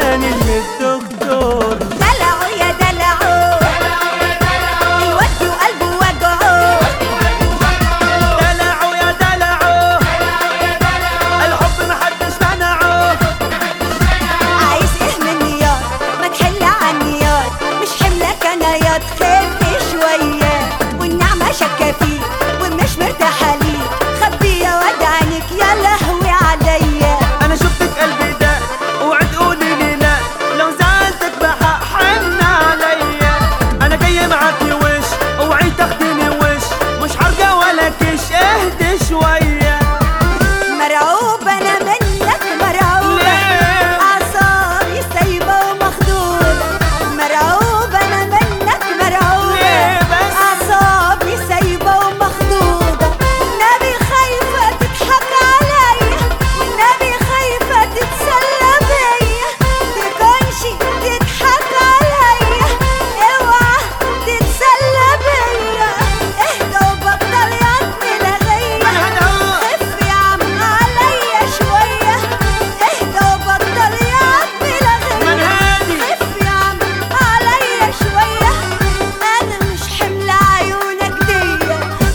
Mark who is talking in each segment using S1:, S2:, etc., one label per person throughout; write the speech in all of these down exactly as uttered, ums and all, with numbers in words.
S1: الجنان اللي الدكتور.
S2: دلعوا يا دلعوا الود وقلبه وجعه.
S1: دلعوا يا دلعوا الحب محدش منعه.
S2: عايز ايه مني ياض ما تحل عني ياض، مش حملك انا ياض، خف شويه والنعمه شكه فيه ومش مرتاحه ليه، خبي يا واد عينك يا لهوي عليا.
S1: انا شفتك قلبي ده اوعي تقولي لي لا، لو زعلتك بحق حن عليا. انا جاي معاكي وش اوعي تاخديني وش، مش حرجه ولا كش اهدي شويه.
S2: مرعوب انا منك مرعوبه، اعصابي سايبه ومخدوده. مرعوب انا منك مرعوبه، اعصابي سايبه ومخدوده. نبي خايفه تضحك عليا، نبي خايفه تتسلى بيا، تكونش تضحك عليا، اوعى تتسلى بيا. اهدى وبطل يا ملغيه، خف يا عم عليا شويه. اهدى وبطل يا ملغيه، خف يا عم عليا شويه. انا مش حمل عيونك دي،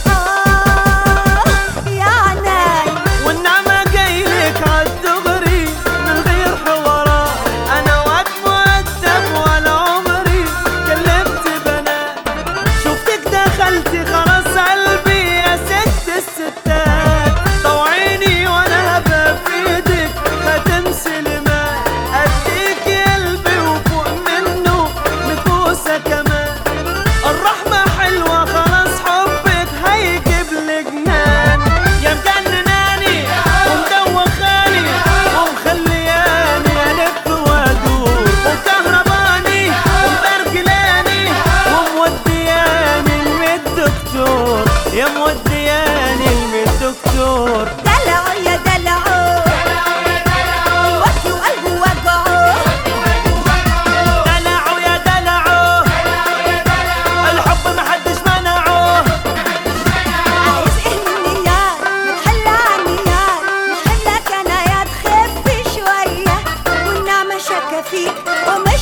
S2: اه يا عناي.
S1: والنعمة جايلك عالدغري من غير حوارات. أنا واد مؤدب ولا عمري كلمت بنات، شفتك دخلتي خلاص قلبي يا ست الستات. طوعيني وأنا هبقى في إيدك خاتم سليمان، أديك قلبي وفوق منه نفوسة كمان. الرحمة حلوة خلاص حبك هيجيب لي جنان، يا مجنناني ومدوخاني ومخلياني ألف وأدور، ومكهرباني ومبرجلاني ومودياني لميت دكتور، يا مودياني لميت دكتور.
S2: دلعوا يا دلعوا الود وقلبه وجعه.
S1: دلعوا يا دلعوا الحب محدش منعه.
S2: عايز ايه مني ياض ما تحل عني ياض، مش حملك انا ياض، خف شويه والنعمه شكه فيك ومش